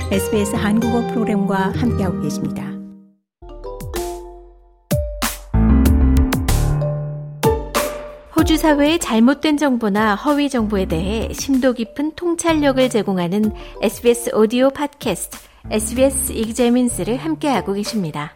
SBS 한국어 프로그램과 함께하고 계십니다. 호주 사회의 잘못된 정보나 허위 정보에 대해 심도 깊은 통찰력을 제공하는 SBS 오디오 팟캐스트 SBS Examines를 함께하고 계십니다.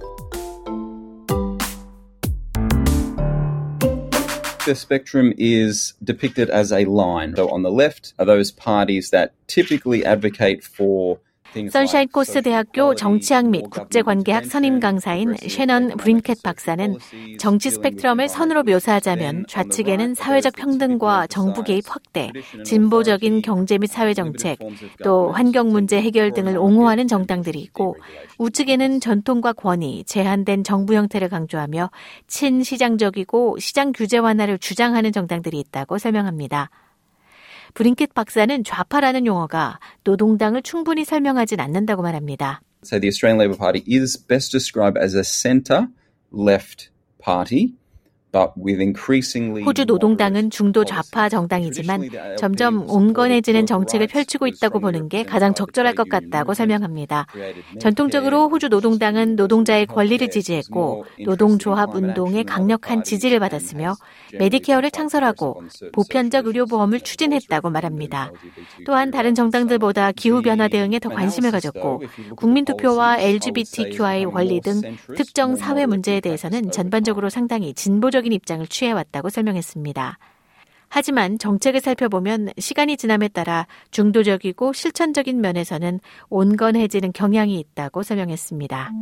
The spectrum is depicted as a line. So on the left are those parties that typically advocate for 선샤인 코스 대학교 정치학 및 국제관계학 선임 강사인 셰넌 브린켓 박사는 정치 스펙트럼을 선으로 묘사하자면 좌측에는 사회적 평등과 정부 개입 확대, 진보적인 경제 및 사회 정책, 또 환경 문제 해결 등을 옹호하는 정당들이 있고 우측에는 전통과 권위, 제한된 정부 형태를 강조하며 친시장적이고 시장 규제 완화를 주장하는 정당들이 있다고 설명합니다. 브린켓 박사는 좌파라는 용어가 노동당을 충분히 설명하진 않는다고 말합니다. So the Australian Labor Party is best described as a centre-left party. 호주 노동당은 중도 좌파 정당이지만 점점 온건해지는 정책을 펼치고 있다고 보는 게 가장 적절할 것 같다고 설명합니다. 전통적으로 호주 노동당은 노동자의 권리를 지지했고 노동조합 운동에 강력한 지지를 받았으며 메디케어를 창설하고 보편적 의료보험을 추진했다고 말합니다. 또한 다른 정당들보다 기후변화 대응에 더 관심을 가졌고 국민투표와 LGBTQI 권리 등 특정 사회 문제에 대해서는 전반적으로 상당히 진보적 입장을 취해왔다고 설명했습니다. 하지만 정책을 살펴보면 시간이 지남에 따라 중도적이고 실천적인 면에서는 온건해지는 경향이 있다고 설명했습니다.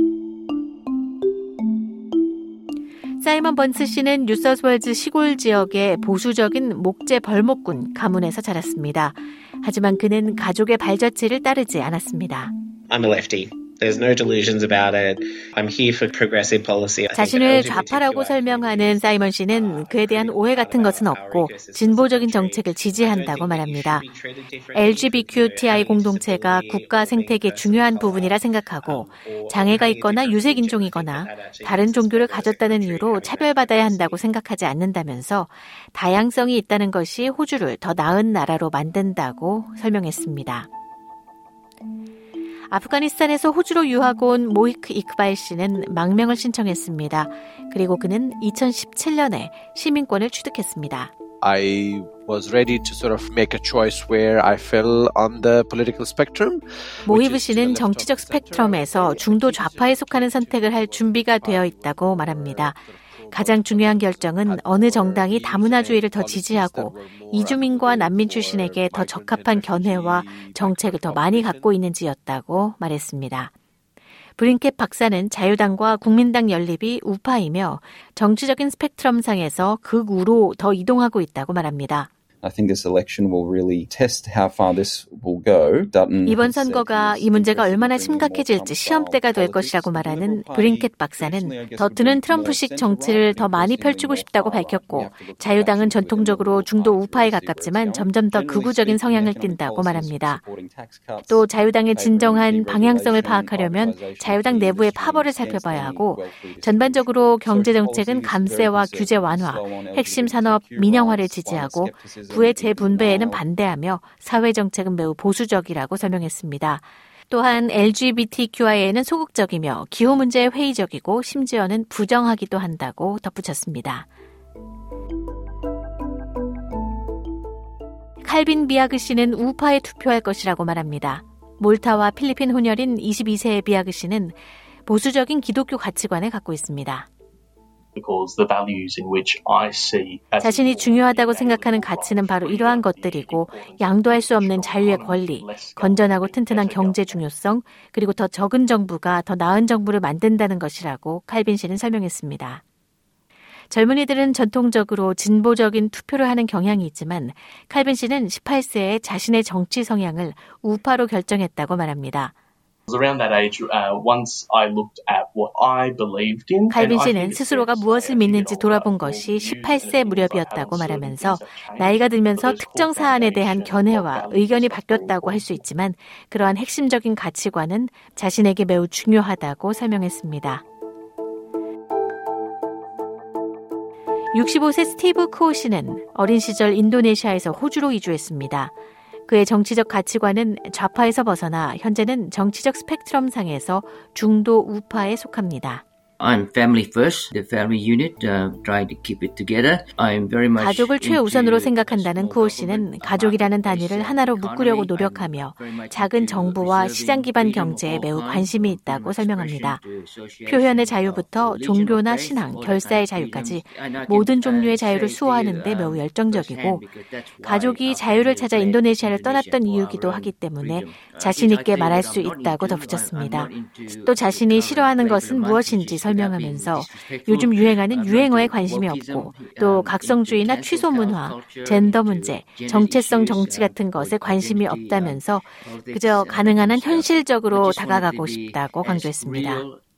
사이먼 번스 씨는 뉴사우스웨일즈 시골 지역의 보수적인 목재 벌목군 가문에서 자랐습니다. 하지만 그는 가족의 발자취를 따르지 않았습니다. I'm a lefty. There's no delusions about it. I'm here for progressive policy. 자신을 좌파라고 설명하는 사이먼 씨는 그에 대한 오해 같은 것은 없고 진보적인 정책을 지지한다고 말합니다. LGBTQI 공동체가 국가 생태계의 중요한 부분이라 생각하고 장애가 있거나 유색인종이거나 다른 종교를 가졌다는 이유로 차별받아야 한다고 생각하지 않는다면서 다양성이 있다는 것이 호주를 더 나은 나라로 만든다고 설명했습니다. 아프가니스탄에서 호주로 유학 온 모히크 이크바일 씨는 망명을 신청했습니다. 그리고 그는 2017년에 시민권을 취득했습니다. I was ready to sort of make a choice where I fell on the political spectrum. 모히브 씨는 정치적 스펙트럼에서 중도 좌파에 속하는 선택을 할 준비가 되어 있다고 말합니다. 가장 중요한 결정은 어느 정당이 다문화주의를 더 지지하고 이주민과 난민 출신에게 더 적합한 견해와 정책을 더 많이 갖고 있는지였다고 말했습니다. 브린켓 박사는 자유당과 국민당 연립이 우파이며 정치적인 스펙트럼상에서 극우로 더 이동하고 있다고 말합니다. I think this election will really test how far this will go. 이번 선거가 이 문제가 얼마나 심각해질지 시험대가 될 것이라고 말하는 브린켓 박사는 더 드는 트럼프식 정치를 더 많이 펼치고 싶다고 밝혔고 자유당은 전통적으로 중도 우파에 가깝지만 점점 더 극우적인 성향을 띈다고 말합니다. 또 자유당의 진정한 방향성을 파악하려면 자유당 내부의 파벌을 살펴봐야 하고 전반적으로 경제정책은 감세와 규제 완화, 핵심 산업 민영화를 지지하고 부의 재분배에는 반대하며 사회정책은 매우 보수적이라고 설명했습니다. 또한 LGBTQI에는 소극적이며 기후 문제에 회의적이고 심지어는 부정하기도 한다고 덧붙였습니다. 칼빈 비아그 씨는 우파에 투표할 것이라고 말합니다. 몰타와 필리핀 혼혈인 22세의 비아그 씨는 보수적인 기독교 가치관을 갖고 있습니다. 자신이 중요하다고 생각하는 가치는 바로 이러한 것들이고 양도할 수 없는 자유의 권리, 건전하고 튼튼한 경제 중요성, 그리고 더 적은 정부가 더 나은 정부를 만든다는 것이라고 칼빈 씨는 설명했습니다. 젊은이들은 전통적으로 진보적인 투표를 하는 경향이 있지만 칼빈 씨는 18세에 자신의 정치 성향을 우파로 결정했다고 말합니다. 칼빈 씨는 스스로가 무엇을 믿는지 돌아본 것이 18세 무렵이었다고 말하면서 나이가 들면서 특정 사안에 대한 견해와 의견이 바뀌었다고 할 수 있지만 그러한 핵심적인 가치관은 자신에게 매우 중요하다고 설명했습니다. 65세 스티브 크오 씨는 어린 시절 인도네시아에서 호주로 이주했습니다. 그의 정치적 가치관은 좌파에서 벗어나 현재는 정치적 스펙트럼 상에서 중도 우파에 속합니다. I'm family first, the family unit, trying to keep it together. I'm very much 가족을 최우선으로 생각한다는 쿠오 씨는 가족이라는 단위를 하나로 묶으려고 노력하며 작은 정부와 시장 기반 경제에 매우 관심이 있다고 설명합니다. 표현의 자유부터 종교나 신앙, 결사의 자유까지 모든 종류의 자유를 수호하는 데 매우 열정적이고 가족이 자유를 찾아 인도네시아를 떠났던 이유기도 하기 때문에 자신 있게 말할 수 있다고 덧붙였습니다. 또 자신이 싫어하는 것은 무엇인지 설명하면서 요즘 유행하는 유행어에 관심이 없고 또 각성주의나 취소 문화, 젠더 문제, 정체성 정치 같은 것에 관심이 없다면서 그저 가능한 한 현실적으로 다가가고 싶다고 강조했습니다.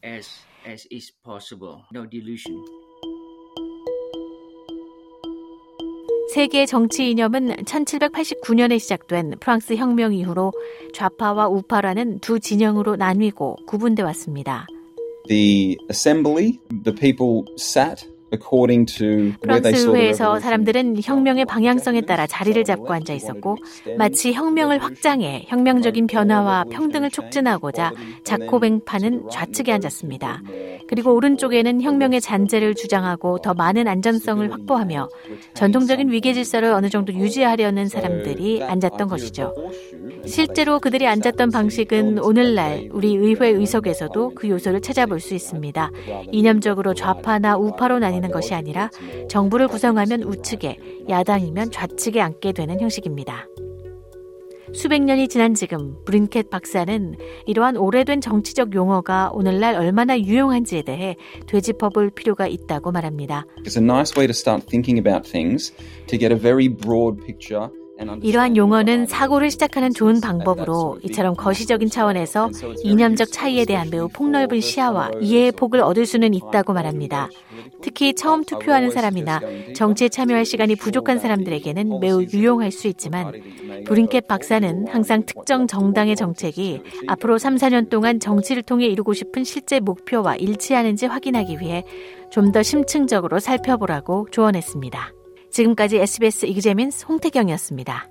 세계 정치 이념은 1789년에 시작된 프랑스 혁명 이후로 좌파와 우파라는 두 진영으로 나뉘고 구분돼 왔습니다. The assembly, the people sat according to where they 프랑스 saw the 의회에서 revolution. 사람들은 혁명의 방향성에 따라 자리를 잡고 앉아 있었고 마치 혁명을 확장해 혁명적인 변화와 평등을 촉진하고자 자코뱅파는 좌측에 앉았습니다. 그리고 오른쪽에는 혁명의 잔재를 주장하고 더 많은 안전성을 확보하며 전통적인 위계 질서를 어느 정도 유지하려는 사람들이 앉았던 것이죠. 실제로 그들이 앉았던 방식은 오늘날 우리 의회 의석에서도 그 요소를 찾아볼 수 있습니다. 이념적으로 좌파나 우파로 나뉘는 것이 아니라 정부를 구성하면 우측에, 야당이면 좌측에 앉게 되는 형식입니다. 수백 년이 지난 지금 브린켓 박사는 이러한 오래된 정치적 용어가 오늘날 얼마나 유용한지에 대해 되짚어볼 필요가 있다고 말합니다. It's a nice way to start thinking about things, to get a very broad picture. 이러한 용어는 사고를 시작하는 좋은 방법으로 이처럼 거시적인 차원에서 이념적 차이에 대한 매우 폭넓은 시야와 이해의 폭을 얻을 수는 있다고 말합니다. 특히 처음 투표하는 사람이나 정치에 참여할 시간이 부족한 사람들에게는 매우 유용할 수 있지만 브린켓 박사는 항상 특정 정당의 정책이 앞으로 3, 4년 동안 정치를 통해 이루고 싶은 실제 목표와 일치하는지 확인하기 위해 좀 더 심층적으로 살펴보라고 조언했습니다. 지금까지 SBS 이그제민스 홍태경이었습니다.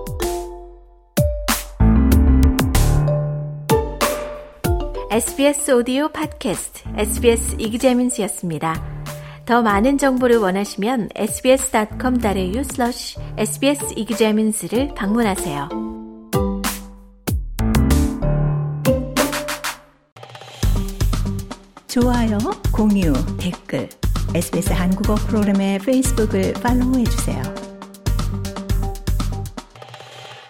SBS 오디오 팟캐스트 SBS 이그제민스였습니다. 더 많은 정보를 원하시면 sbs.com.au/sbs이그제민스를 방문하세요. 좋아요, 공유, 댓글 SBS 한국어 프로그램의 페이스북을 팔로우해주세요.